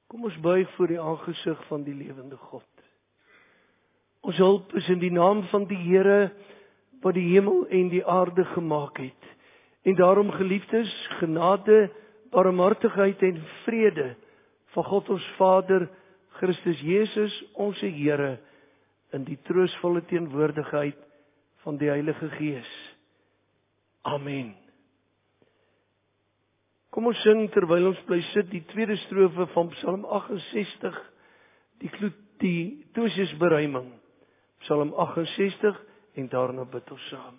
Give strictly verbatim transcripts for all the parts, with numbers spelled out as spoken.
Kom ons buig voor die aangesig van die lewende God. Ons hulp is in die naam van die Here wat die hemel en die aarde gemaak het. En daarom, geliefdes, genade, barmhartigheid en vrede van God ons Vader, Christus Jesus, ons Here, in die troostvolle teenwoordigheid van die Heilige Gees. Amen. Kom ons sing terwyl ons bly sit die tweede strofe van Psalm agt en sestig, die, die Tosiusberuiming. Psalm agt en sestig en daarna bid ons saam.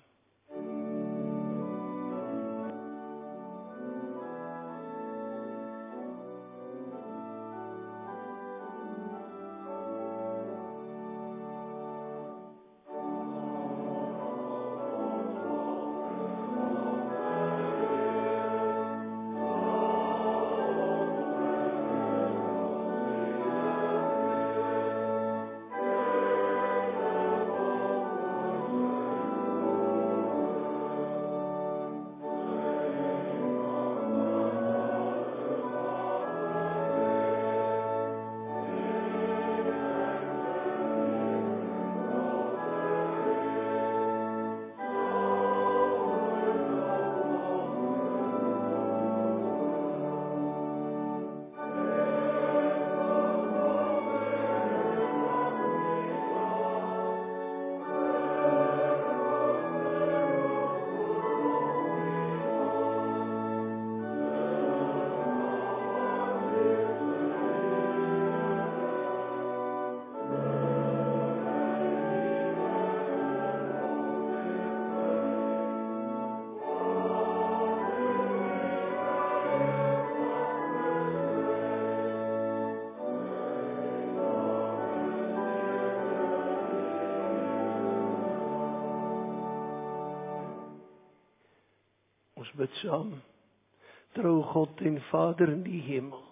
Ons bid saam. Trou God en Vader in die hemel,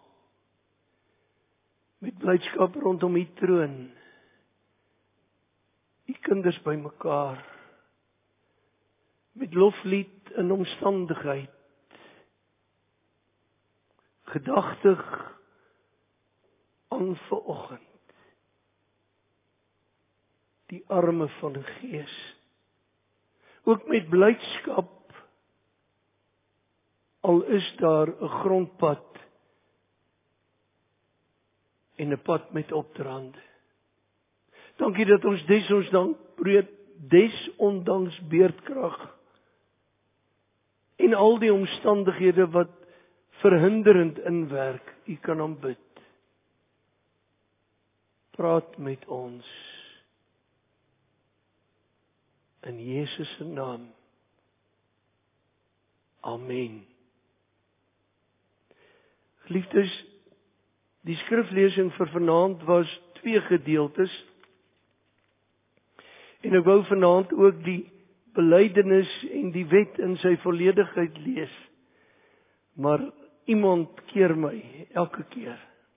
met blydskap rondom U troon, U kinders bymekaar, met loflied in omstandigheid, gedagtig aan vanoggend, die arme van die Gees, ook met blydskap, al is daar 'n grondpad en 'n pad met opdraande. Dankie dat ons des ons dank breed desondanks beerdkrag en al die omstandighede wat verhinderend inwerk, U kan aanbid. Praat met ons in Jesus se naam. Amen. Geliefdes, die skriflesing vir vanaand was twee gedeeltes. En ek wou vanaand ook die belydenis en die wet in sy volledigheid lees. Maar iemand keer my elke keer.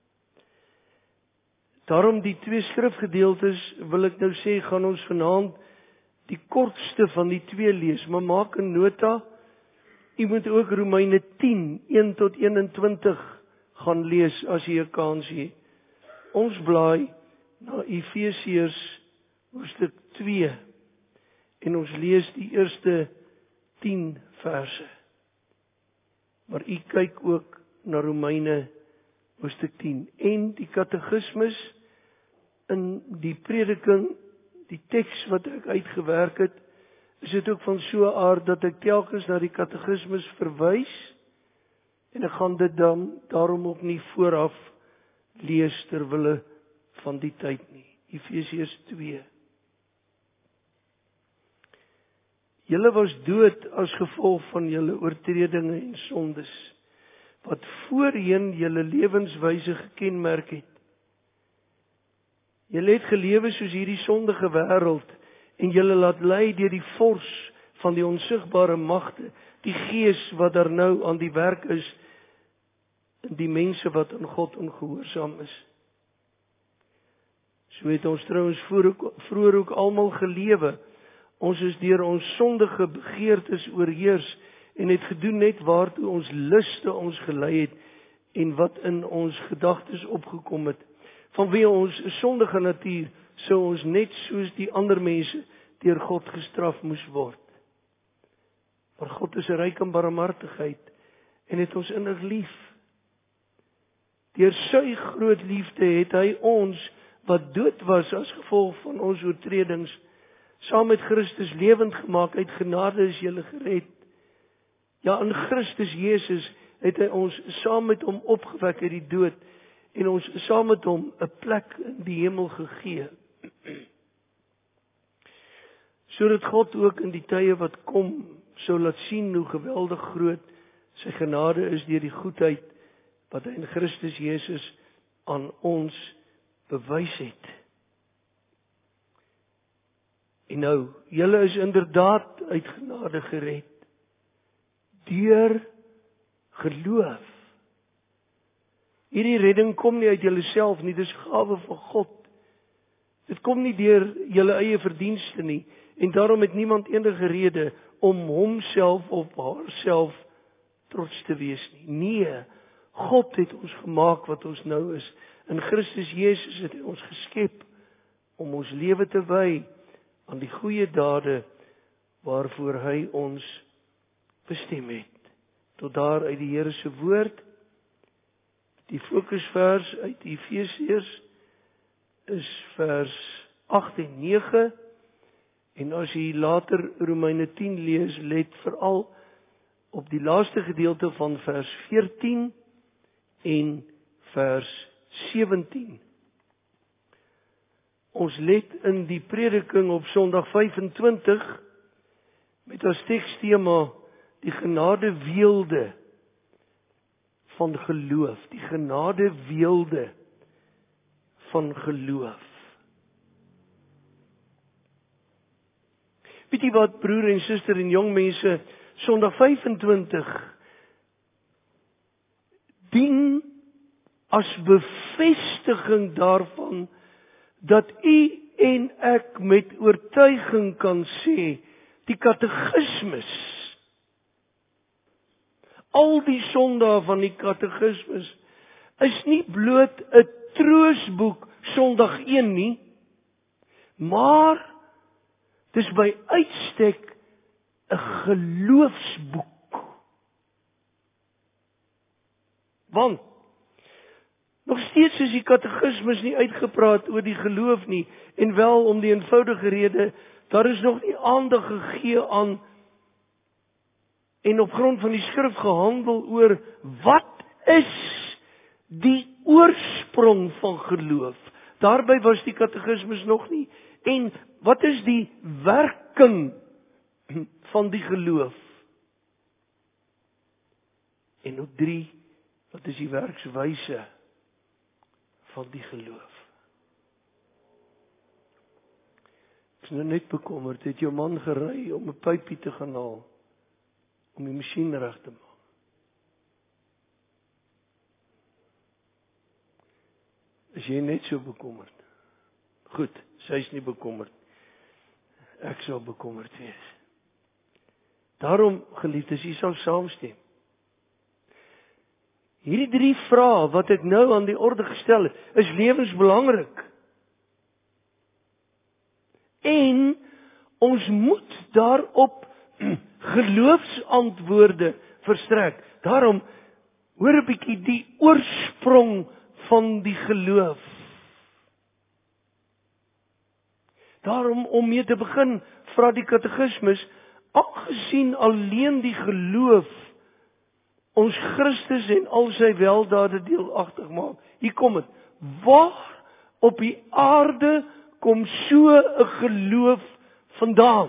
Daarom die twee skrifgedeeltes wil ek nou sê, gaan ons vanaand die kortste van die twee lees. Maar maak 'n nota, u moet ook Romeine tien, een tot eenentwintig gaan lees as jy 'n kans het. Ons blaai na Efesiërs hoofstuk twee en ons lees die eerste tien verse. Maar u kyk ook na Romeine hoofstuk tien en die katekismes in die prediking, die teks wat ek uitgewerk het, is dit ook van so 'n aard dat ek telkens na die katekismes verwys. En ek gaan dit dan daarom ook nie vooraf lees ter wille van die tyd nie. Efesiërs twee. Julle was dood as gevolg van julle oortredinge en sondes, wat voorheen julle lewenswyse gekenmerk het. Julle het gelewe soos hierdie sondige wêreld en julle laat lei deur die vors van die onsigbare magte, die gees wat daar nou aan die werk is in die mense wat aan God ongehoorsaam is. So het ons trouens vroeër ook almal gelewe. Ons is deur ons sondige begeertes oorheers en het gedoen net waartoe ons luste ons gelei het en wat in ons gedagtes opgekom het. Vanweë ons sondige natuur sou ons net soos die ander mense deur God gestraf moes word. Maar God is ryk in barmhartigheid en het ons innig lief. Deur sy groot liefde het hy ons wat dood was as gevolg van ons oortredings, saam met Christus lewend gemaak. Uit genade is julle gered. Ja, in Christus Jesus het hy ons saam met hom opgewek uit die dood en ons saam met hom 'n plek in die hemel gegee. Sodat God ook in die tye wat kom sou laat sien hoe geweldig groot sy genade is deur die goedheid wat hy in Christus Jesus aan ons bewys het. En nou, julle is inderdaad uit genade gered deur geloof. Hierdie redding kom nie uit julleself nie, dis gawe van God. Dit kom nie deur julle eie verdienste nie, en daarom het niemand enige rede om homself of haarself trots te wees nie. Nee, God het ons gemaak wat ons nou is. In Christus Jesus het hy ons geskep om ons lewe te wy aan die goeie dade waarvoor hy ons bestem het. Tot daar uit die Here se woord. Die fokusvers uit Efesiërs is vers agt en nege. En as jy later Romeine tien lees, let veral op die laaste gedeelte van vers veertien en vers sewentien. Ons let in die prediking op Sondag vyf-en-twintig met as tekstema die genadeweelde van geloof, die genadeweelde van geloof. Weet jy wat, broer en suster en jong mense, Sondag vyf-en-twintig dien as bevestiging daarvan dat u en ek met oortuiging kan sê, die katekismus, al die sondae van die katekismus, is nie bloot 'n troosboek Sondag een nie, maar dis by uitstek 'n geloofsboek. Want nog steeds is die katekismus nie uitgepraat oor die geloof nie, en wel om die eenvoudige rede, daar is nog nie aandag gegee aan en op grond van die skrif gehandel oor wat is die oorsprong van geloof. Daarby was die katekismus nog nie. En wat is die werking van die geloof? En ook drie, wat is die werkswyse van die geloof? Ek is nou net bekommerd, het jou man gery om 'n pypie te gaan haal, om die masjien reg te maak. Is jy net so bekommerd? Goed, sy is nie bekommerd. Ek sal bekommerd wees. Daarom, geliefdes, jy sal saamstem. Hierdie drie vrae wat ek nou aan die orde gestel het, is lewensbelangrik. En ons moet daarop geloofsantwoorde verstrek. Daarom, hoor 'n bietjie die oorsprong van die geloof. Daarom, om mee te begin, vra die katekismus, aangesien alleen die geloof ons Christus en al sy weldade deelagtig maak. Hier kom dit. Waar op die aarde kom so 'n geloof vandaan?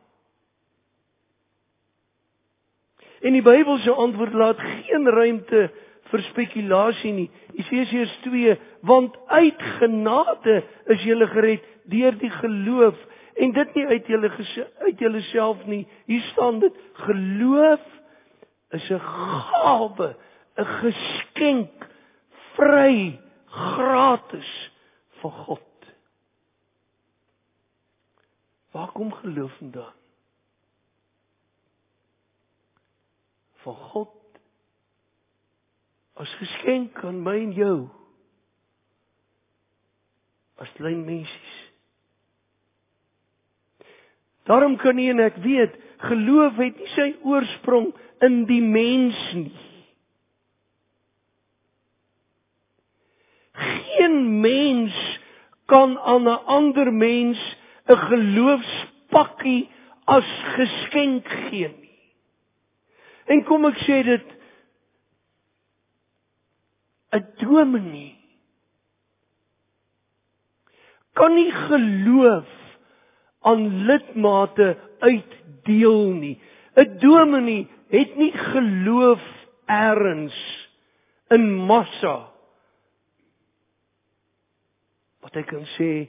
En die Bybelse antwoord laat geen ruimte vir spekulasie nie. Efesiërs twee, want uit genade is julle gered deur die geloof, en dit nie uit julle uit julleself nie. Hier staan dit, geloof is 'n gawe, 'n geskenk, vry, gratis van God. Waar kom geloof vandaan? Van God as geskenk aan my en jou, as klein mensies. Daarom kan nie en ek weet, geloof het nie sy oorsprong in die mens nie. Geen mens kan aan 'n ander mens 'n geloofspakkie as geskenk gee nie. En kom ek sê dit, 'n dominee kan nie geloof aan lidmate uitdeel nie. 'n Dominee het nie geloof eers in massa wat hy kan sê,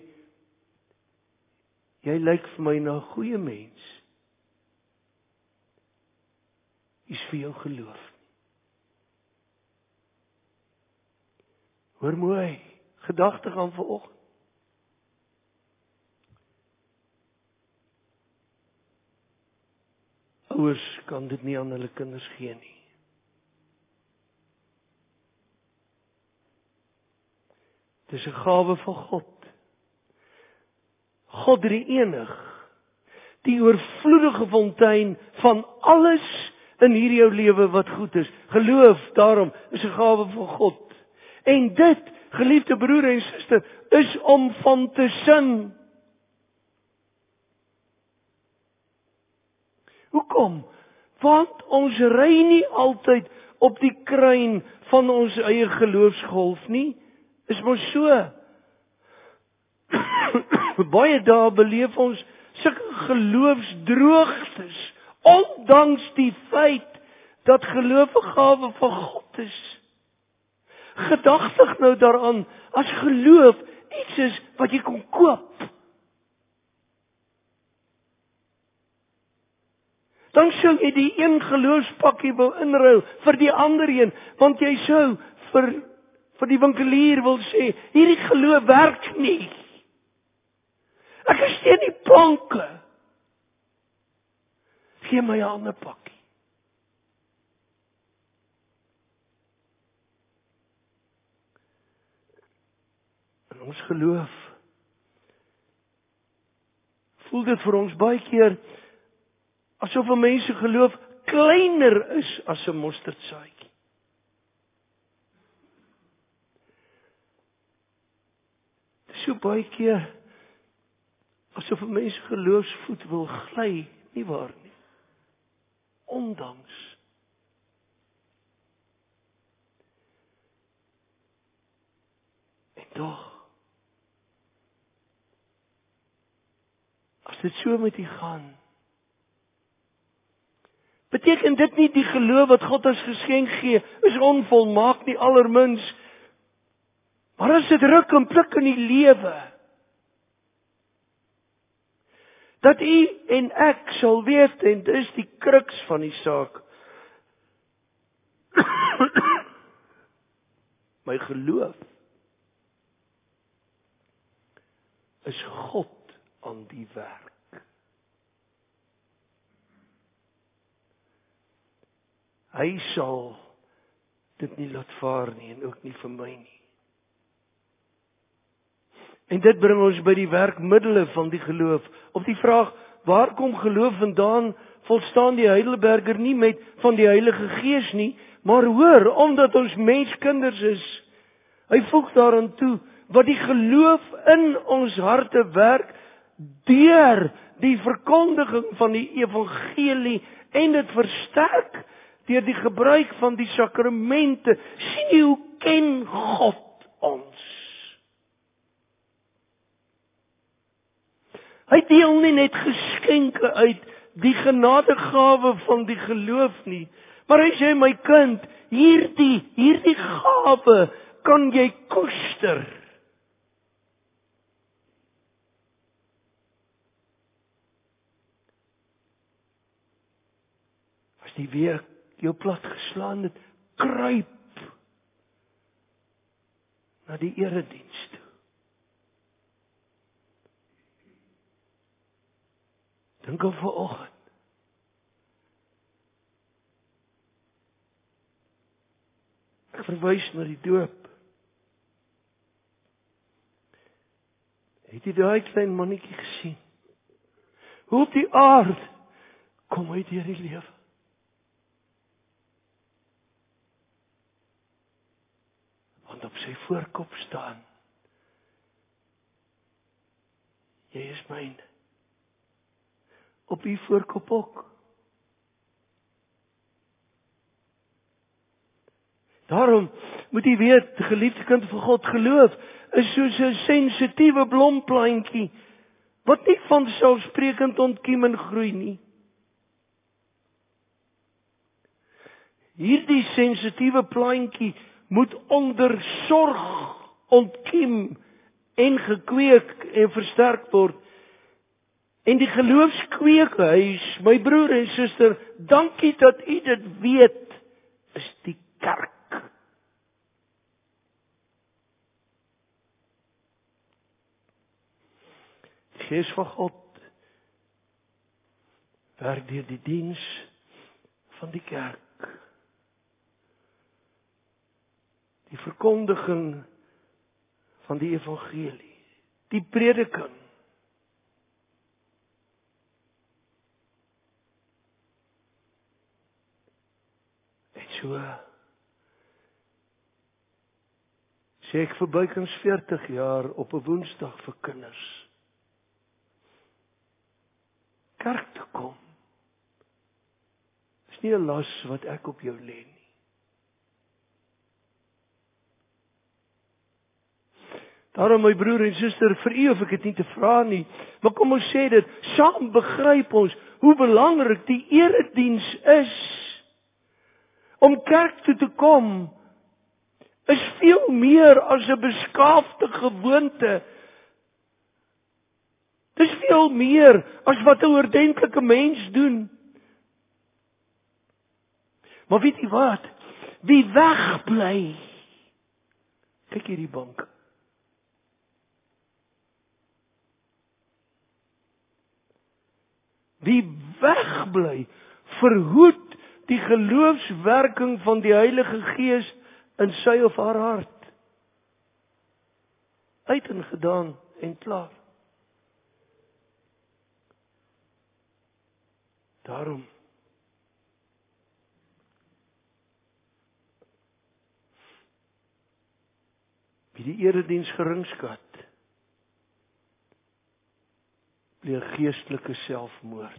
jy lyk vir my na 'n goeie mens. Is vir jou geloof. Hoor mooi, gedagte gaan vanoggend. Ouers kan dit nie aan hulle kinders gee nie. Dit is 'n gawe van God. God drie enig. Die oorvloedige fontein van alles in hierdie jou lewe wat goed is. Geloof daarom is 'n gawe van God. En dit, geliefde broer en suster, is om van te sin. Hoekom? Want ons ry nie altyd op die kruin van ons eie geloofsgolf nie. Is mos so. Baie dae beleef ons sulke geloofsdroogtes, ondanks die feit dat geloof 'n gawe van God is. Gedagtig nou daaraan, as geloof iets is wat jy kon koop, dan sou jy die een geloofspakkie wil inruil vir die ander een, want jy sou vir, vir die winkelier wil sê, hierdie geloof werk nie. Ek is teen die planke. Gee my 'n ander pakkie. En ons geloof, voel dit vir ons baie keer asof 'n mens se geloof kleiner is as 'n mosterdsaadjie. Dis so baie keer asof 'n mens se geloofsvoet wil gly, nie waar nie. Ondanks. En tog, as dit so met u gaan, beteken dit nie die geloof wat God as geskenk gee, is onvolmaak nie, allermins. Maar as dit ruk en pluk in die lewe, dat u en ek sal weet, en dit is die kruks van die saak, my geloof is God aan die werk. Hy sal dit nie laat vaar nie, en ook nie vir my nie. En dit bring ons by die werkmiddele van die geloof. Op die vraag, waar kom geloof vandaan, volstaan die Heidelberger nie met van die Heilige Gees nie, maar hoor, omdat ons menskinders is, hy voeg daaraan toe, wat die geloof in ons harte werk, deur die verkondiging van die evangelie, en dit versterk, deur die gebruik van die sakramente. Sien jy hoe ken God ons? Hy deel nie net geskenke uit, die genadegawe van die geloof nie, maar hy sê, my kind, hierdie, hierdie gawe kan jy koester. As die weer jou plat geslaan het, kruip na die erediens toe. Dink aan vanoggend. Ek verwys na die doop. Het jy daai klein mannetjie gesien? Hoe op die aard kom hy deur die lewe? Want op sy voorkop staan: jy is myne. Op die voorkop ook. Daarom moet jy weet, geliefde kind van God, geloof is soos 'n sensitiewe blomplantjie wat nie vanselfsprekend ontkiem en groei nie. Hierdie sensitiewe plantjie moet onder sorg ontkiem en gekweek en versterk word. En die geloofskweekhuis, my broer en suster, dankie dat u dit weet, is die kerk. Die Gees van God werk deur die diens van die kerk. Die verkondiging van die evangelie, die prediking. En so sê ek vir bykans veertig jaar op 'n Woensdag vir kinders. Kerk toe kom. Dis nie 'n las wat ek op jou lê nie. Daarom my broer en suster, vir u hoef ek dit nie te vra nie, maar kom ons sê dit, saam begryp ons hoe belangrik die erediens is. Om kerk toe te kom is veel meer as 'n beskaafde gewoonte. Dis veel meer as wat 'n ordentlike mens doen. Maar weet jy wat? Wie wegbly, kyk hierdie bank. Wie wegbly, verhoed die geloofswerking van die Heilige Gees in sy of haar hart. Uit en gedaan en klaar. Daarom wie die erediens geringskat, pleeg geestelike selfmoord.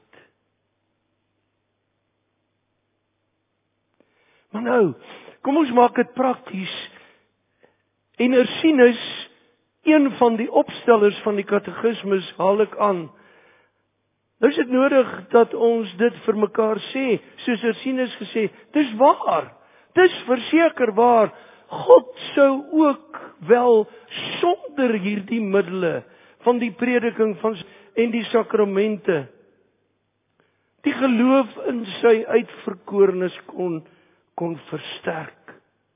Maar nou, kom ons maak dit prakties. En Ursinus, een van die opstellers van die katekismus, haal ek aan. Nou is dit nodig dat ons dit vir mekaar sê, soos Ursinus gesê, dis waar, dis verseker waar, God sou ook wel sonder hierdie middele van die prediking van en die sakramente die geloof in sy uitverkorenes kon kon versterk.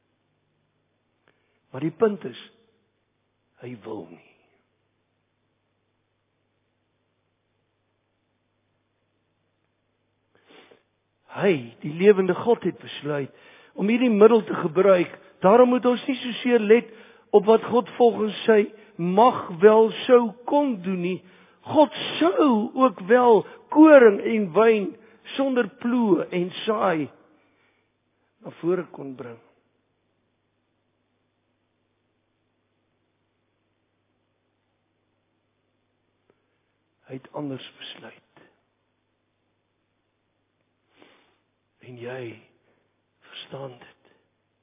Maar die punt is, hy wil nie. Hy, die lewende God, het besluit om hierdie middel te gebruik. Daarom moet ons nie so seer let op wat God volgens sy mag wel sou kon doen nie. God sou ook wel koring en wyn sonder ploë en saai na vore kon bring. Hy het anders besluit. En jy verstaan dit.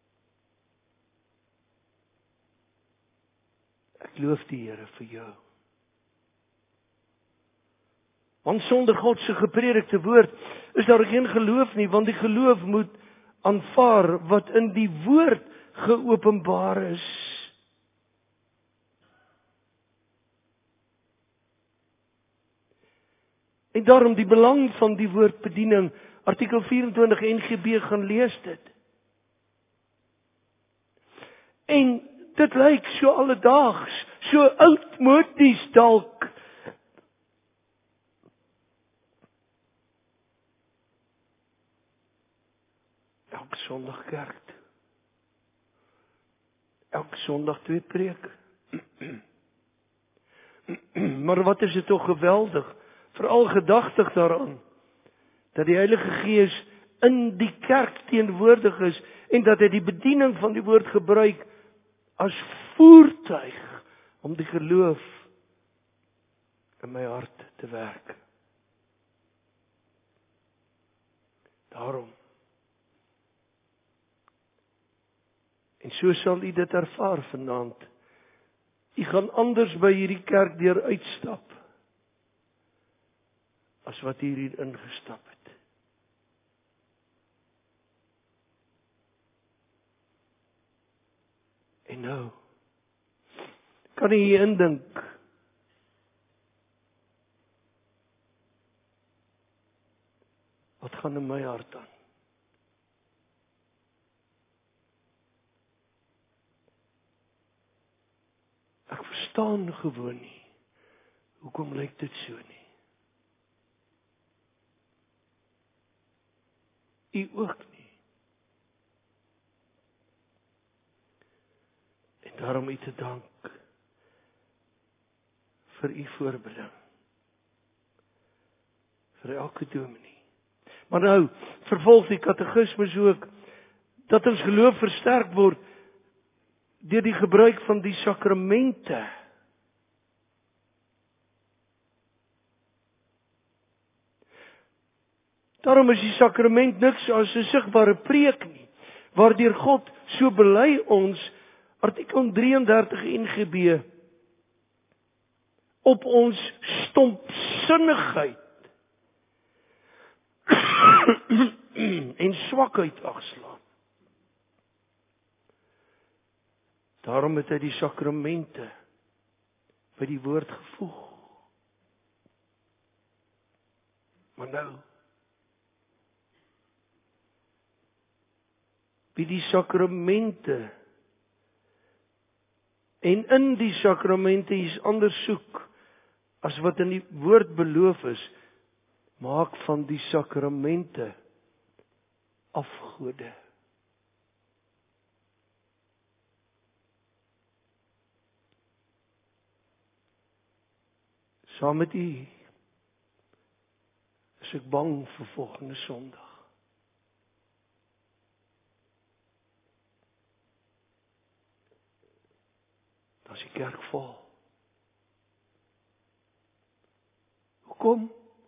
Ek loof die Here vir jou. Want sonder God se gepredikte woord is daar geen geloof nie, want die geloof moet aanvaar wat in die woord geopenbaar is. En daarom die belang van die woordbediening, artikel vyf-en-twintig N G B, gaan lees dit. En dit lyk so alledaags, so oudmodies dalk. Elke Sondag kerk. elke Sondag twee preke. Maar wat is dit toch geweldig, veral gedagtig daaraan, dat die Heilige Gees in die kerk teenwoordig is, en dat hy die bediening van die woord gebruik, as voertuig, om die geloof in my hart te werk. Daarom. En so sal u dit ervaar vanaand. U gaan anders by hierdie kerk deur uitstap, as wat u hier ingestap het. En nou, kan u hier indink, wat gaan in my hart aan? Ek verstaan gewoon nie, hoekom lyk dit so nie? U ook nie. En daarom u te dank vir u voorbereiding, vir elke dominee. Maar nou, vervolg die katekismes ook, dat ons geloof versterk word, deur die gebruik van die sakramente. Daarom is die sakrament niks as 'n sigbare preek nie, waardeur God, so bely ons, artikel drie en dertig N G B, op ons stompsinnigheid en swakheid agslaan. Daarom het hy die sakramente by die woord gevoeg. Maar nou, wie die sakramente en in die sakramente iets anders soek as wat in die woord beloof is, maak van die sakramente afgode. Saam met u is ek bang vir volgende Sondag. Dan is die kerk vol. Hoekom?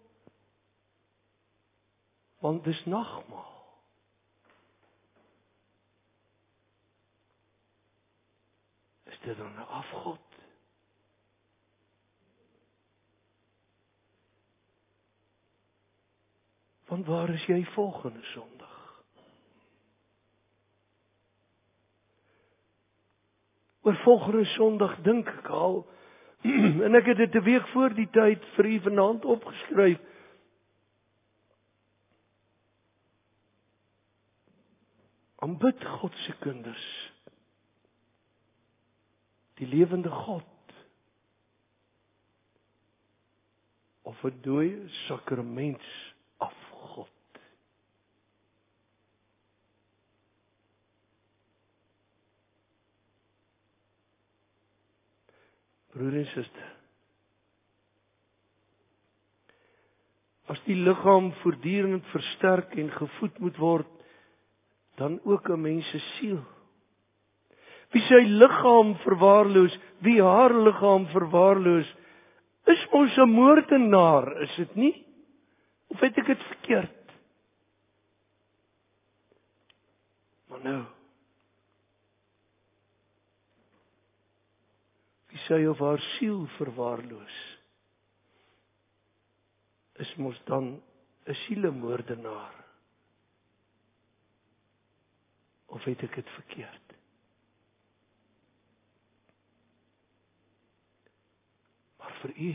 Want dis nagmaal. Is dit dan 'n afgod? Want waar is jy volgende Sondag? Oor volgende Sondag dink ek al, en ek het dit 'n week voor die tyd vir u vanaand opgeskryf. Aanbid God se kinders, die lewende God, of 'n dooie sakraments afgod. Broer en suster, as die liggaam voortdurend versterk en gevoed moet word, dan ook 'n mens se siel. Wie sy liggaam verwaarloos, wie haar liggaam verwaarloos, is mos 'n moordenaar, is dit nie? Of het ek dit verkeerd? Maar nou, wie sy of haar siel verwaarloos, is mos dan 'n sielemoordenaar. Of het ek dit verkeerd? Maar vir u,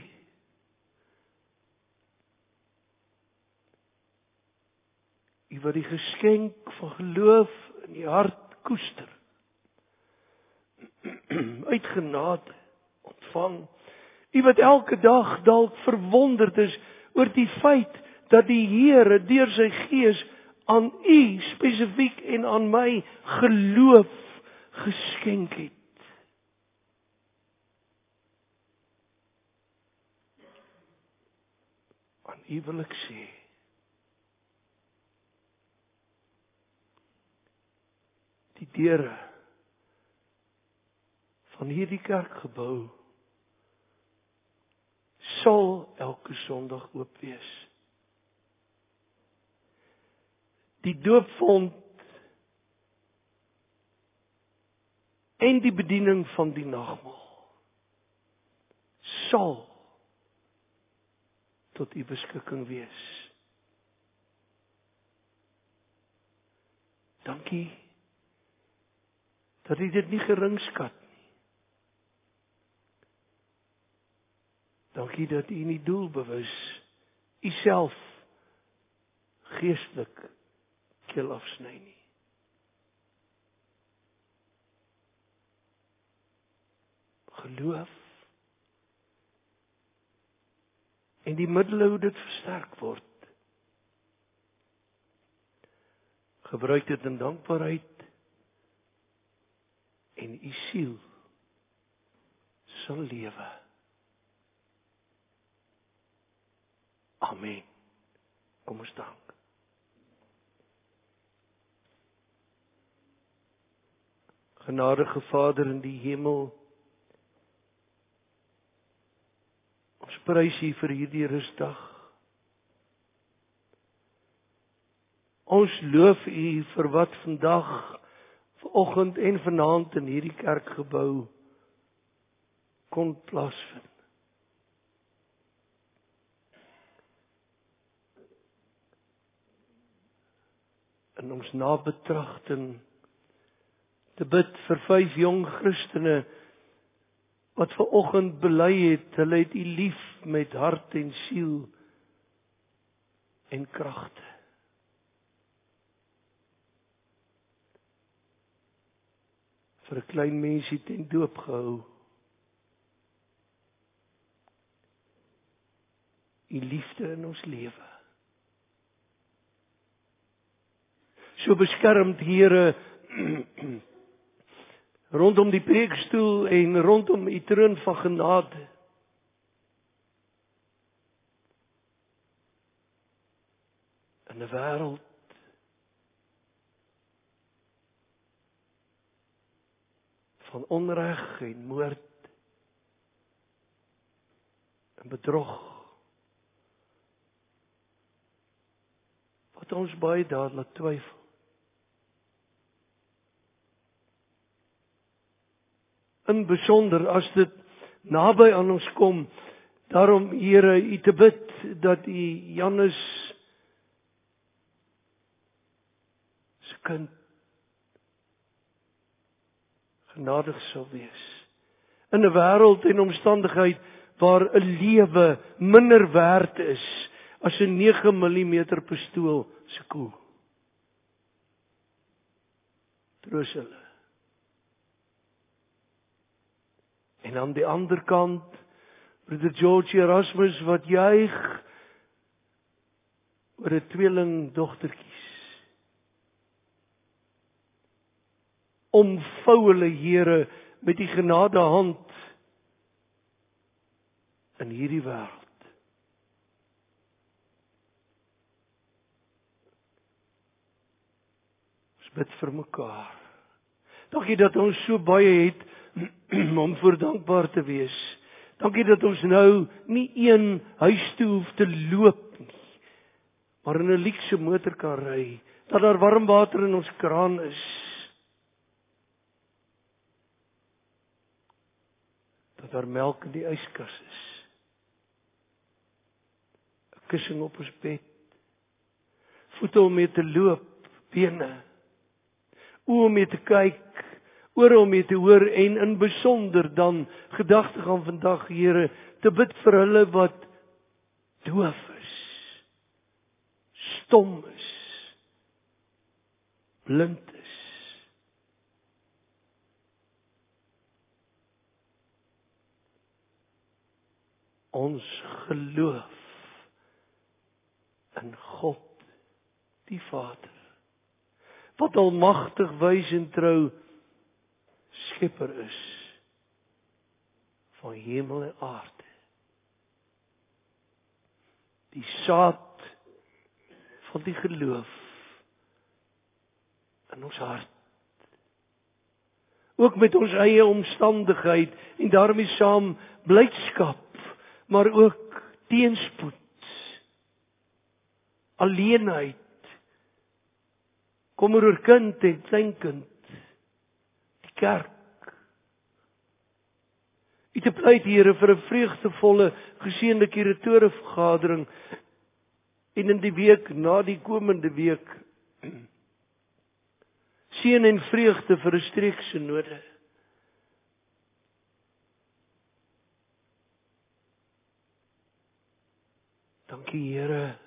u wat die geskenk van geloof in die hart koester, uit genade ontvang, u wat elke dag dalk verwonderd is oor die feit dat die Here deur sy Gees aan u spesifiek en aan my geloof geskenk het. U wil ek sê, die deure van hierdie kerkgebou sal elke Sondag oop wees. Die doopvond en die bediening van die nagmaal sal tot u beskikking wees. Dankie dat u dit nie geringskat nie. Dankie dat u nie doelbewus u self geestelik keel afsny nie. Geloof en die middele hoe dit versterk word. Gebruik dit in dankbaarheid en u siel sal lewe. Amen. Kom ons dank. Genadige Vader in die hemel, ons prys U vir hierdie rustdag. Ons loof U vir wat vandag, vanoggend en vanaand in hierdie kerkgebou kon plaasvind. In ons nabetragting te bid vir vyf jong Christene wat vanoggend bely het, hulle het U lief met hart en siel en kragte. Vir 'n klein mensie ten doop gehou. U liefde in ons lewe. So beskermd, Here, rondom die preekstoel en rondom U troon van genade. In 'n wêreld van onreg en moord en bedrog, wat ons baie daar laat twyfel. In besonder as dit naby aan ons kom, daarom Here, U te bid dat U Janus se kind genadig sal wees. In 'n wêreld en omstandigheid waar 'n lewe minder werd is as 'n nege millimeter pistool se koel. Troos hulle. En aan die ander kant, broeder George Erasmus wat juig oor 'n tweeling dogtertjies. Omvou hulle, Here, met die genade hand in hierdie wêreld. Ons bid vir mekaar. Dankie dat ons so baie het om voor dankbaar te wees. Dankie dat ons nou nie een huis toe hoef te loop nie, maar in 'n luukse motor kan ry, dat daar warm water in ons kraan is, dat daar melk in die yskas is, 'n kussing op ons bed, voete om mee te loop, bene, oë om mee te kyk, ore om mee te hoor en in besonder dan gedagte gaan vandag, Here, te bid vir hulle wat doof is, stom is, blind is. Ons geloof in God, die Vader, wat almagtig, wys en trou Skepper is van hemel en aarde. die saad van die geloof in ons hart. Ook met ons eie omstandigheid en daarmee saam blydskap, maar ook teenspoed, alleenheid, kommer oor kind en kleinkind, die kerk. U te pleit, Here, vir 'n vreugdevolle, geseënde kuratoriese vergadering en in die week na die komende week seën en vreugde vir 'n streeksynode. Dankie, Here,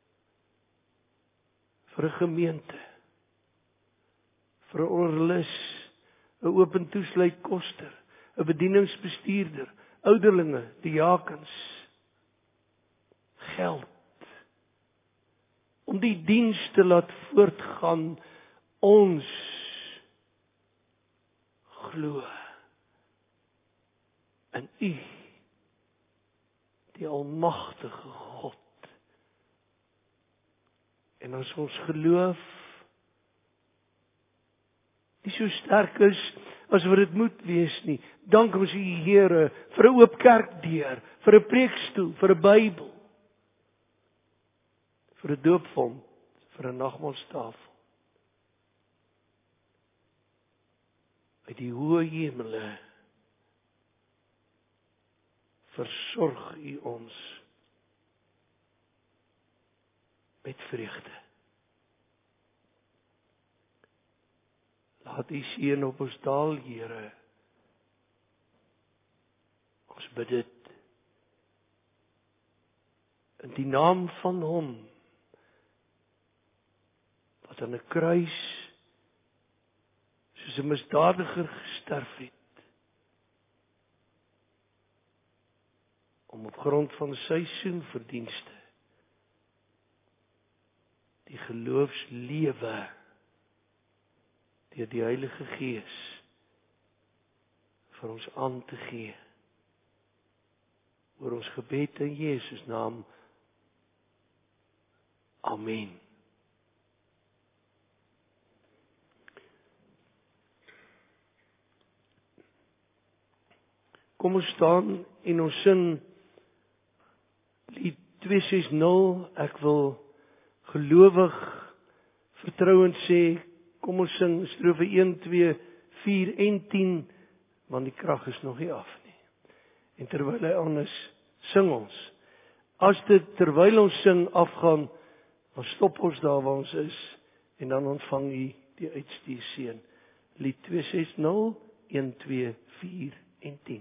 vir 'n gemeente, vir 'n orgelis, 'n open toesluit koster, 'n bedieningsbestuurder, ouderlinge, diakens, geld, om die diens te laat voortgaan. Ons glo in U, die almagtige God. En as ons geloof nie so sterk is as wat dit moet wees nie, dank ons U, Here, vir 'n oop kerkdeur, vir 'n preekstoel, vir 'n Bybel, vir 'n doopvont, vir 'n nagmaalstafel. Uit die hoë hemele versorg U ons met vreugde. Laat U seën op ons daal, Here. Ons bid dit in die naam van Hom wat aan 'n kruis soos 'n misdadiger gesterf het, om op grond van sy soenverdienste die geloofslewe deur die Heilige Gees vir ons aan te gee. Oor ons gebed in Jesus naam. Amen. Kom ons staan en ons sing lied twee ses nul. Ek wil gelowig vertrouend sê, kom ons sing strofe een, twee, vier en tien, want die krag is nog nie af nie. En terwyl hy aan is, sing ons. As dit terwyl ons sing afgaan, dan stop ons daar waar ons is en dan ontvang U die uitstuur seën. Lied twee ses nul, een, twee, vier en tien.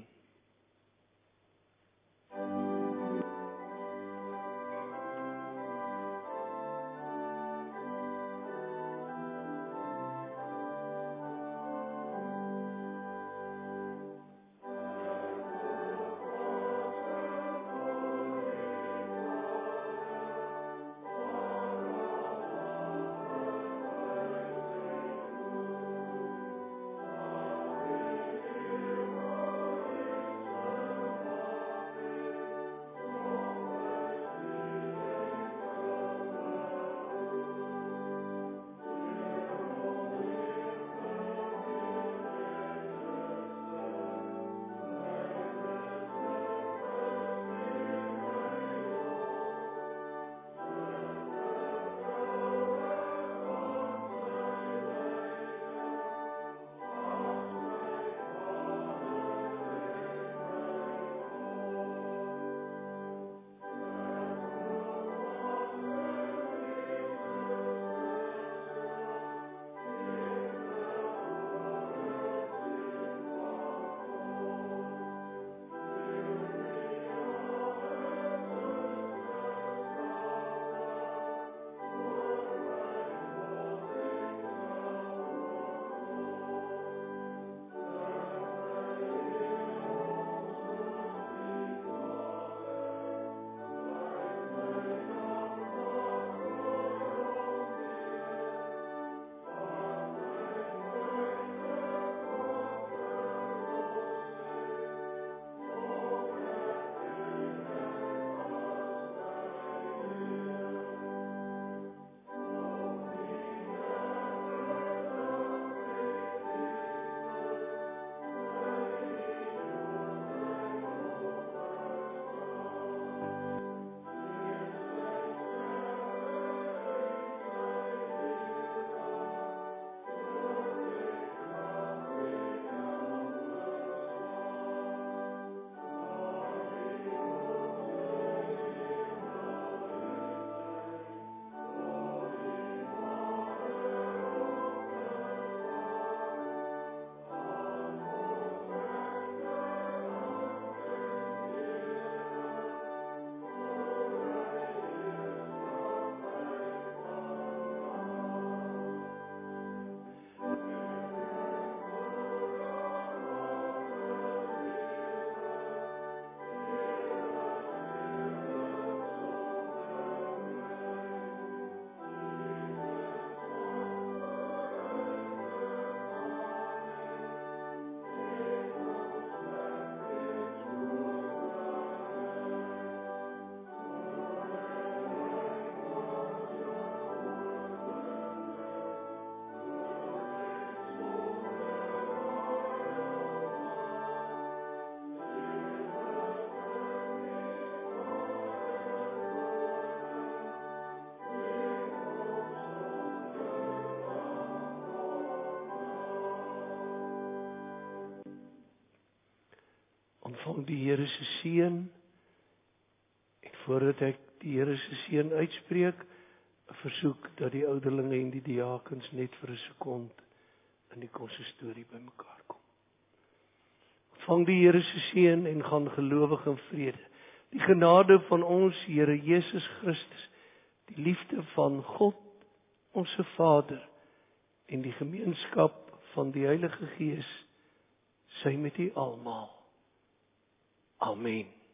Ontvang die Here se seën. En voordat ek die Here se seën uitspreek, 'n versoek dat die ouderlinge en die diakens net vir 'n sekond in die konsistorie bymekaar kom. Ontvang die Here se seën en gaan gelowig in vrede. Die genade van ons Here Jesus Christus, die liefde van God, ons Vader, en die gemeenskap van die Heilige Gees, sy met u almal. Amen.